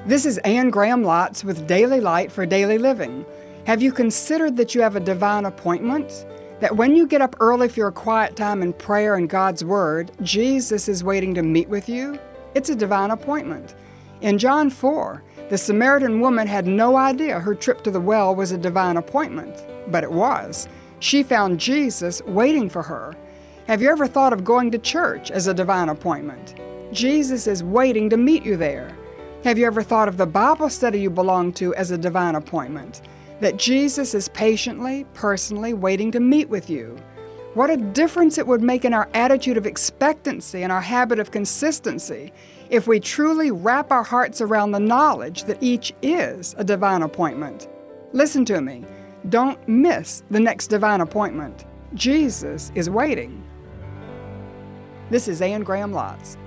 This is Anne Graham Lotz with Daily Light for Daily Living. Have you considered that you have a divine appointment? That when you get up early for your quiet time in prayer and God's Word, Jesus is waiting to meet with you? It's a divine appointment. In John 4, the Samaritan woman had no idea her trip to the well was a divine appointment, but it was. She found Jesus waiting for her. Have you ever thought of going to church as a divine appointment? Jesus is waiting to meet you there. Have you ever thought of the Bible study you belong to as a divine appointment? That Jesus is patiently, personally waiting to meet with you. What a difference it would make in our attitude of expectancy and our habit of consistency if we truly wrap our hearts around the knowledge that each is a divine appointment. Listen to me. Don't miss the next divine appointment. Jesus is waiting. This is Anne Graham Lotz.